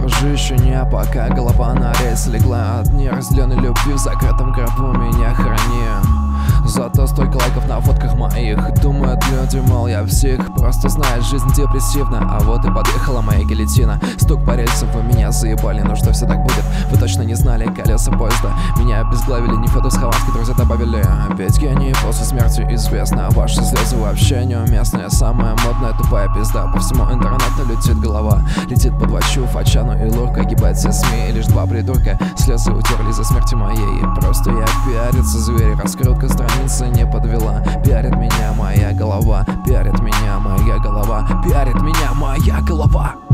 скажу еще не, пока голова на рельс легла. От неразделенной любви в закрытом гробу меня храни. Зато столько лайков на фотках моих. Думают люди, мол, я псих. Просто знаешь, жизнь депрессивна. А вот и подъехала моя гильотина. Стук по рельсам, вы меня заебали. Ну что, все так будет? Вы точно не знали колеса поезда. Меня обезглавили, не фото с Хованской, друзья добавили. Ведь гений после смерти известно. Ваши слезы вообще неуместные. Самая модная тупая пизда. По всему интернету летит голова. Летит под Вачу, Фачану и Лурка. Гибает все СМИ и лишь два придурка слезы утерли за смерти моей. Просто я пиарится, звери, раскрутка страницы не подвела. Пиарит меня моя голова, пиарит меня моя голова, пиарит меня моя голова.